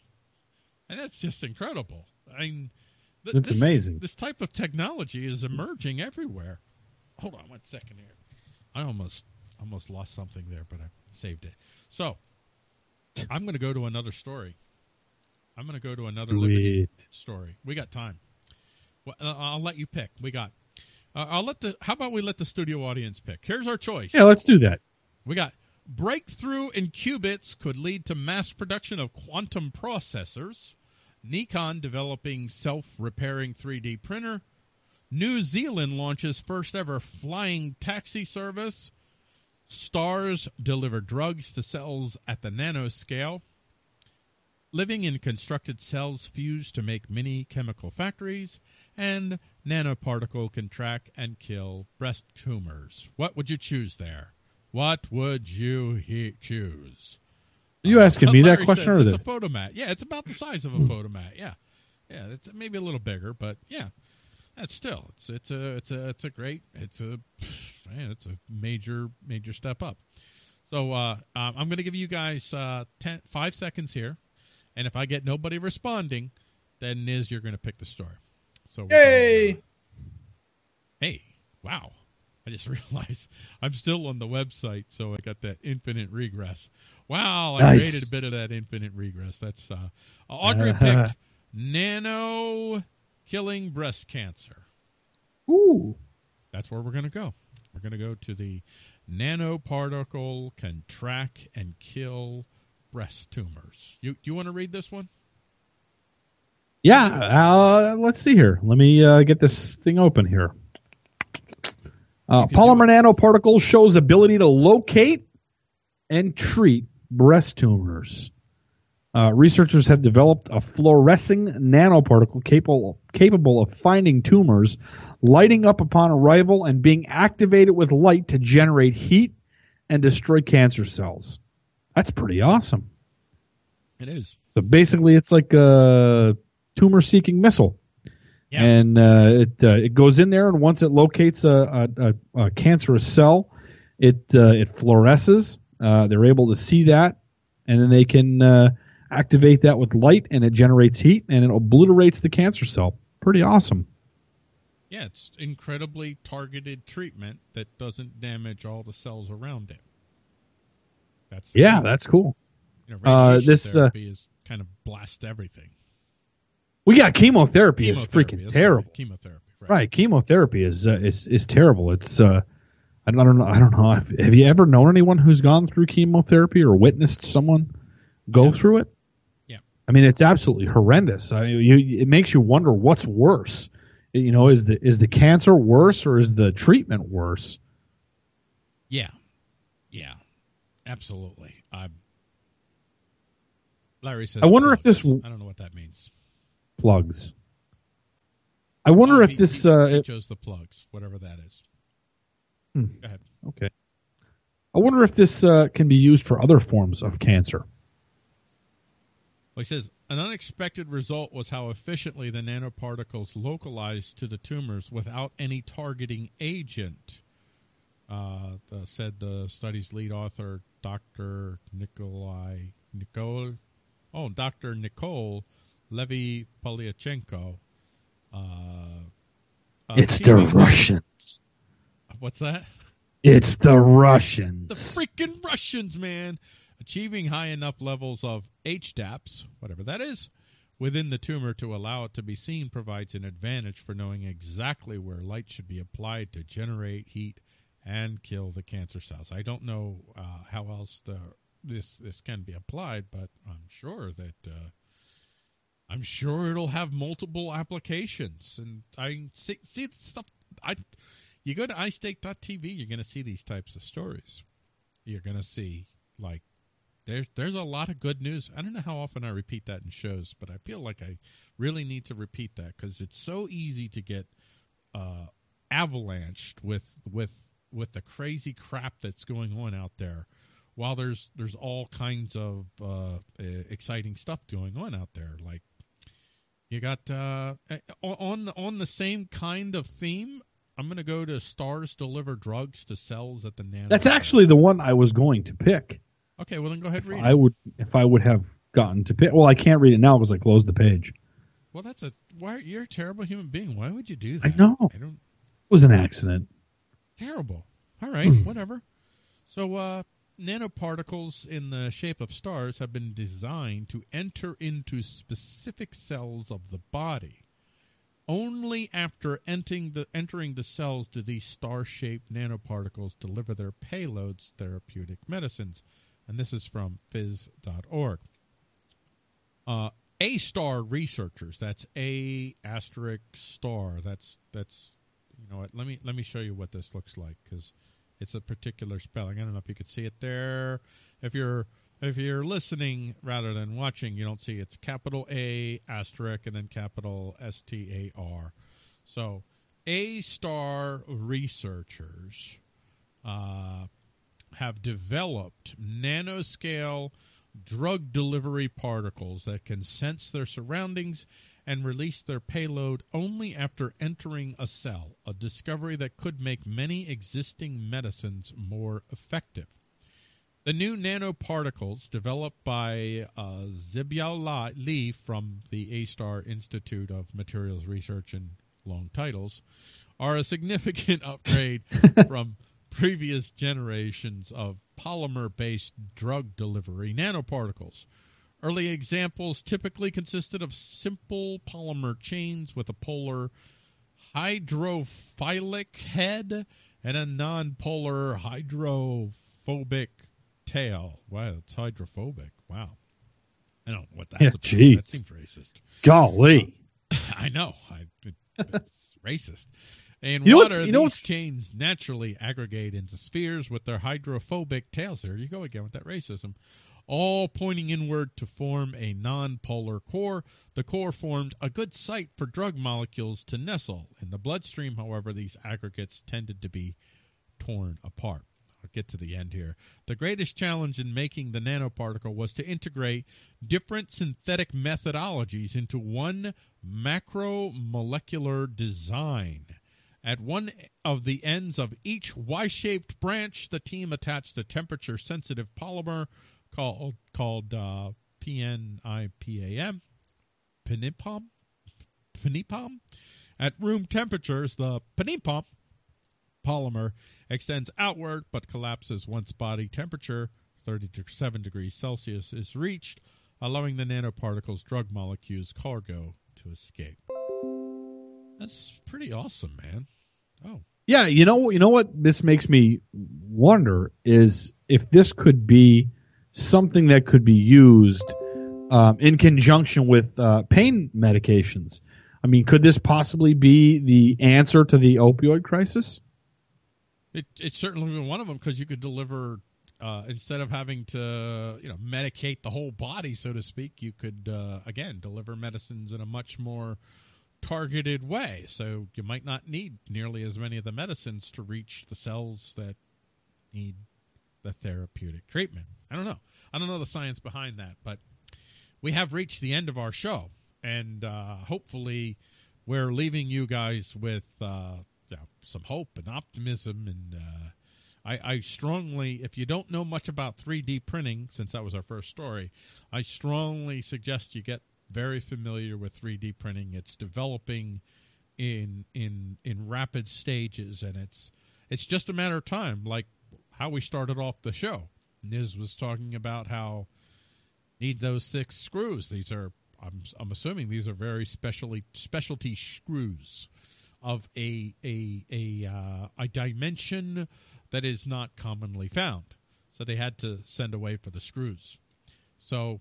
and that's just incredible. I mean, it's amazing. This type of technology is emerging everywhere. Hold on 1 second here. I almost lost something there, but I saved it. So I'm going to go to another story. I'm going to go to another Liberty story. We got time. Well, I'll let you pick. We got. How about we let the studio audience pick? Here's our choice. Yeah, let's do that. We got breakthrough in qubits could lead to mass production of quantum processors. Nikon developing self-repairing 3D printer. New Zealand launches first ever flying taxi service. Stars deliver drugs to cells at the nanoscale. Living in constructed cells fused to make mini chemical factories. And nanoparticle can track and kill breast tumors. What would you choose there? What would you choose? Are you asking me that question or it's a photomat? Yeah, it's about the size of a photomat. Yeah, it's maybe a little bigger, but yeah, that's still it's a major step up. So I'm going to give you guys 5 seconds here, and if I get nobody responding, then Niz, you're going to pick the story. So hey, wow. I just realized I'm still on the website, so I got that infinite regress. Wow, I created a bit of that infinite regress. That's Audrey picked nano killing breast cancer. Ooh. That's where we're going to go. We're going to go to the nanoparticle can track and kill breast tumors. You want to read this one? Yeah, let's see here. Let me get this thing open here. Polymer nanoparticle shows ability to locate and treat breast tumors. Researchers have developed a fluorescing nanoparticle capable of finding tumors, lighting up upon arrival, and being activated with light to generate heat and destroy cancer cells. That's pretty awesome. It is. So basically, it's like a tumor-seeking missile. Yeah. And it goes in there, and once it locates a cancerous cell, it fluoresces. They're able to see that, and then they can activate that with light, and it generates heat, and it obliterates the cancer cell. Pretty awesome. Yeah, it's incredibly targeted treatment that doesn't damage all the cells around it. That's cool. You know, this therapy is kind of blast everything. We got chemotherapy is freaking terrible. Chemotherapy, right? Chemotherapy is terrible. It's I don't know. Have you ever known anyone who's gone through chemotherapy or witnessed someone go through it? Yeah. I mean, it's absolutely horrendous. It makes you wonder what's worse. You know, is the cancer worse or is the treatment worse? Yeah, absolutely. Larry says. I wonder if this. I don't know what that means. Plugs. I wonder if this. He chose the plugs, whatever that is. Go ahead. Okay. I wonder if this can be used for other forms of cancer. Well, he says, an unexpected result was how efficiently the nanoparticles localized to the tumors without any targeting agent, said the study's lead author, Dr. Nicole Levy-Polyachenko. It's the Russians. What's that? It's the Russians. The freaking Russians, man. Achieving high enough levels of HDAPs, whatever that is, within the tumor to allow it to be seen provides an advantage for knowing exactly where light should be applied to generate heat and kill the cancer cells. I don't know how else this can be applied, but I'm sure that I'm sure it'll have multiple applications. And I see the stuff. You go to iStake.tv, you're going to see these types of stories. You're going to see, like, there's a lot of good news. I don't know how often I repeat that in shows, but I feel like I really need to repeat that because it's so easy to get avalanched with the crazy crap that's going on out there, while there's all kinds of exciting stuff going on out there. Like, you got on the same kind of theme. I'm going to go to Stars Deliver Drugs to Cells at the Nano. That's actually the one I was going to pick. Okay, well then go ahead and read it. If I would have gotten to pick. Well, I can't read it now because I closed the page. Well, you're a terrible human being. Why would you do that? I know. It was an accident. Terrible. All right, whatever. So, nanoparticles in the shape of stars have been designed to enter into specific cells of the body. Only after entering the cells do these star-shaped nanoparticles deliver their payloads, therapeutic medicines. And this is from phys.org. A-star researchers, that's A****. That's you know what? Let me show you what this looks like because it's a particular spelling. I don't know if you could see it there. If you're listening rather than watching, you don't see it's capital A** and then capital STAR. So A-star researchers have developed nanoscale drug delivery particles that can sense their surroundings and release their payload only after entering a cell, a discovery that could make many existing medicines more effective. The new nanoparticles, developed by Zibiao Li from the A-Star Institute of Materials Research and long titles, are a significant upgrade from previous generations of polymer-based drug delivery nanoparticles. Early examples typically consisted of simple polymer chains with a polar hydrophilic head and a non-polar hydrophobic tail. Wow, it's hydrophobic. Wow. I don't know what that's about. Geez. That seems racist. Golly. I know. It's racist. In water, these chains naturally aggregate into spheres with their hydrophobic tails. There you go again with that racism. All pointing inward to form a non-polar core. The core formed a good site for drug molecules to nestle. In the bloodstream, however, these aggregates tended to be torn apart. I'll get to the end here. The greatest challenge in making the nanoparticle was to integrate different synthetic methodologies into one macromolecular design. At one of the ends of each Y-shaped branch, the team attached a temperature-sensitive polymer called PNIPAM, Pinipam. At room temperatures, the Pinipam polymer extends outward but collapses once body temperature, 37 degrees Celsius, is reached, allowing the nanoparticles' drug molecules cargo to escape. That's pretty awesome, man. Oh. Yeah, you know what this makes me wonder is if this could be something that could be used in conjunction with pain medications. I mean, could this possibly be the answer to the opioid crisis? It's certainly one of them because you could deliver instead of having to medicate the whole body, so to speak. You could again deliver medicines in a much more targeted way. So you might not need nearly as many of the medicines to reach the cells that need the therapeutic treatment. I don't know the science behind that, but we have reached the end of our show, and hopefully we're leaving you guys with some hope and optimism. And I strongly, if you don't know much about 3D printing, since that was our first story, I strongly suggest you get very familiar with 3D printing. It's developing in rapid stages, and it's just a matter of time, like how we started off the show. Niz was talking about how need those 6 screws. These are, I'm assuming these are very specialty screws of a dimension that is not commonly found. So they had to send away for the screws. So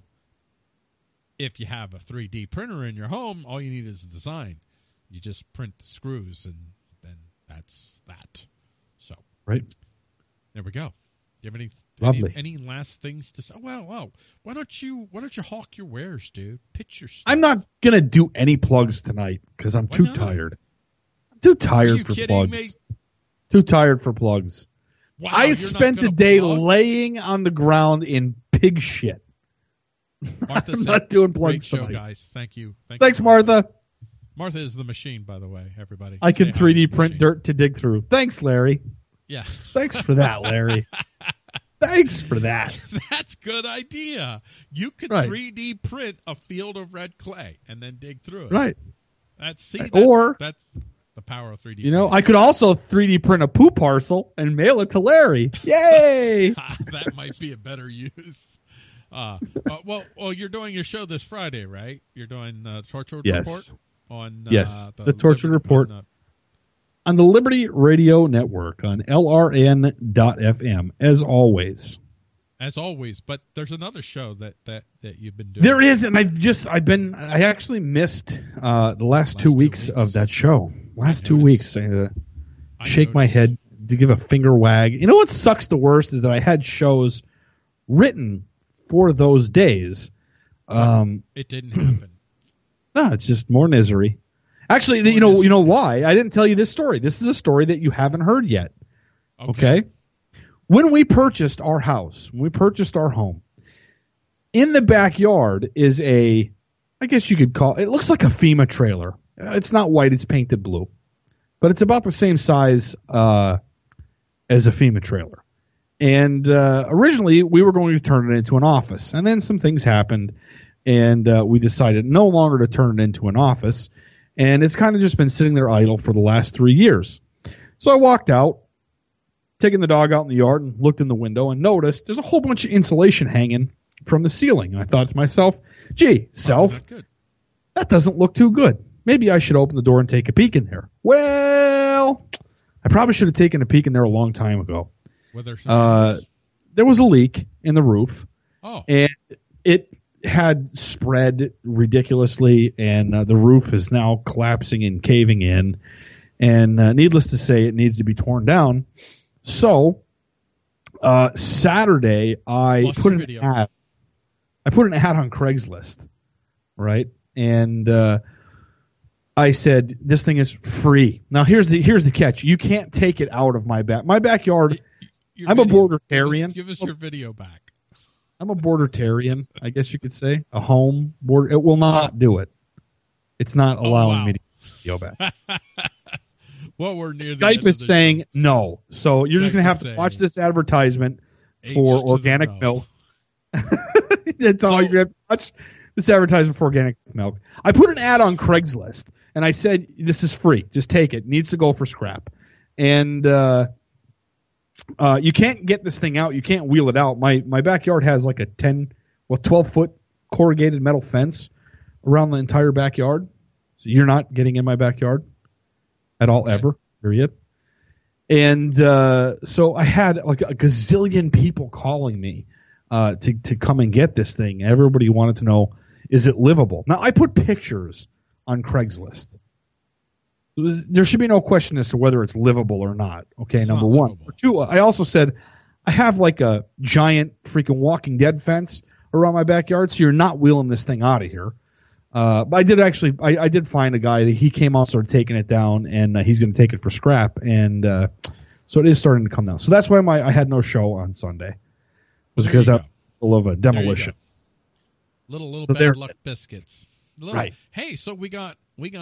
if you have a 3D printer in your home, all you need is a design. You just print the screws, and then that's that. So right there we go. Do you have any last things to say? Well, why don't you hawk your wares, dude? Pitch your stuff. I'm not gonna do any plugs tonight because I'm too tired. I'm too tired for plugs. Me? Too tired for plugs. Wow, I spent the day laying on the ground in pig shit. Martha I'm not doing plugs great show, tonight. Guys. Thank you. Thanks, Martha. Martha is the machine, by the way, everybody. I can 3D print dirt to dig through. Thanks, Larry. Yeah. Thanks for that, Larry. Thanks for that. That's good idea. You could 3D print a field of red clay and then dig through it. Right. That's the power of 3D. You know, I could also 3D print a poo parcel and mail it to Larry. Yay! That might be a better use. Well, you're doing your show this Friday, right? You're doing Tortured Report on the Tortured Report on the Liberty Radio Network on LRN.FM, as always. As always, but there's another show that you've been doing. There is, and I actually missed the last 2 weeks of that show. Last 2 weeks, I shake my head to give a finger wag. You know what sucks the worst is that I had shows written for those days. It didn't happen. No, it's just more misery. Actually, you know why? I didn't tell you this story. This is a story that you haven't heard yet. Okay? When we purchased our house, when we purchased our home, in the backyard is I guess you could call it looks like a FEMA trailer. It's not white, it's painted blue. But it's about the same size as a FEMA trailer. And originally, we were going to turn it into an office. And then some things happened, and we decided no longer to turn it into an office. And it's kind of just been sitting there idle for the last 3 years. So I walked out, taking the dog out in the yard, and looked in the window and noticed there's a whole bunch of insulation hanging from the ceiling. And I thought to myself, gee, that doesn't look too good. Maybe I should open the door and take a peek in there. Well, I probably should have taken a peek in there a long time ago. There was a leak in the roof. And it had spread ridiculously, and the roof is now collapsing and caving in. And needless to say, it needed to be torn down. So Saturday, I put an ad. I put an ad on Craigslist, right? And I said, "This thing is free." Now here's the catch: you can't take it out of my backyard. I'm a bordertarian. Give us your video back. I'm a bordertarian, I guess you could say. A home border. It will not do it. It's not allowing me to get video back. Well, we're near Skype is saying no. So you're just going to have to watch this advertisement for organic milk. That's all you're going to have to watch, this advertisement for organic milk. I put an ad on Craigslist, and I said, this is free. Just take it. It needs to go for scrap. And you can't get this thing out. You can't wheel it out. My backyard has like a 12-foot corrugated metal fence around the entire backyard. So you're not getting in my backyard at all, ever, period. And so I had like a gazillion people calling me to come and get this thing. Everybody wanted to know, is it livable? Now, I put pictures on Craigslist. There should be no question as to whether it's livable or not. Okay, it's number one. Number two, I also said I have like a giant freaking Walking Dead fence around my backyard, so you're not wheeling this thing out of here. But I did find a guy that he came out, started taking it down, and he's going to take it for scrap. And so it is starting to come down. So that's why I had no show on Sunday. It was because I was full of a demolition. Little bad luck biscuits. Right. Hey, so we got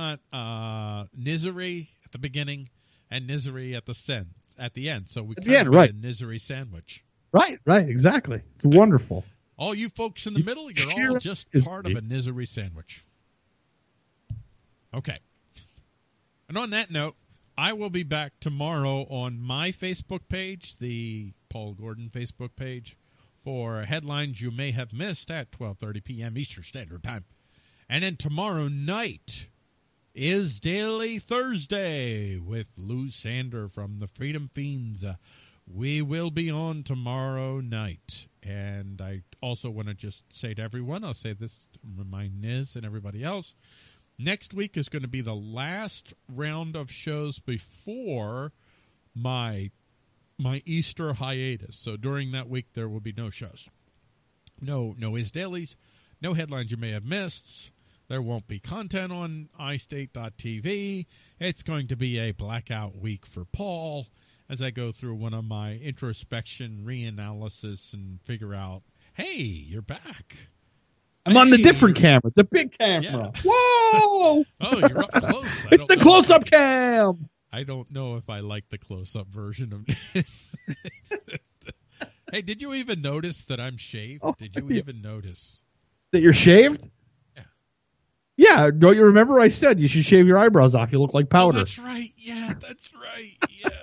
Nizery at the beginning and Nizery at the end. So we kind of a Nizery sandwich. Right, exactly. It's wonderful. All you folks in the middle, you're all just part of a Nizery sandwich. Okay. And on that note, I will be back tomorrow on my Facebook page, the Paul Gordon Facebook page, for headlines you may have missed at 12:30 p.m. Eastern Standard Time. And then tomorrow night is Daily Thursday with Lou Sander from the Freedom Fiends. We will be on tomorrow night. And I also want to just say to everyone, I'll say this to remind Niz and everybody else, next week is going to be the last round of shows before my Easter hiatus. So during that week, there will be no shows. No Is Dailies, no headlines you may have missed. There won't be content on iState.tv. It's going to be a blackout week for Paul as I go through one of my introspection, reanalysis, and figure out, hey, you're back. I'm on the different camera, the big camera. Yeah. Whoa! Oh, you're up close. It's the close-up cam. I don't know if I like the close-up version of this. Hey, did you even notice that I'm shaved? Oh, did you even notice that you're shaved? Yeah. Yeah. Don't you remember I said you should shave your eyebrows off? You look like powder. Oh, that's right. Yeah, that's right. Yes.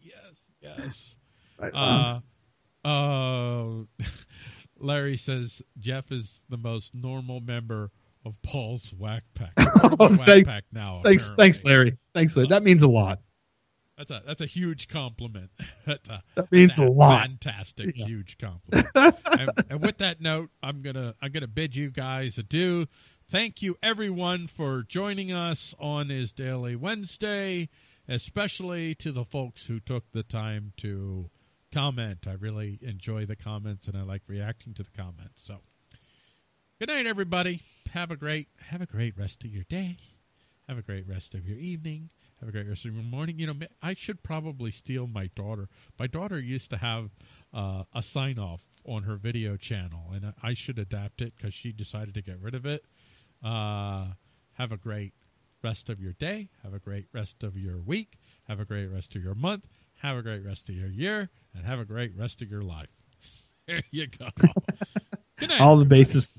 Larry says Jeff is the most normal member of Paul's Whack Pack. Pack now. Thanks, Larry. That means a lot. That's a huge compliment. That means a lot. Fantastic, huge compliment. and with that note, I'm gonna bid you guys adieu. Thank you everyone for joining us on Is Daily Wednesday, especially to the folks who took the time to comment. I really enjoy the comments and I like reacting to the comments. So good night, everybody. Have a great rest of your day. Have a great rest of your evening. Have a great rest of your morning. You know, I should probably steal my daughter. My daughter used to have a sign-off on her video channel, and I should adapt it because she decided to get rid of it. Have a great rest of your day. Have a great rest of your week. Have a great rest of your month. Have a great rest of your year. And have a great rest of your life. There you go. Good night. All the bases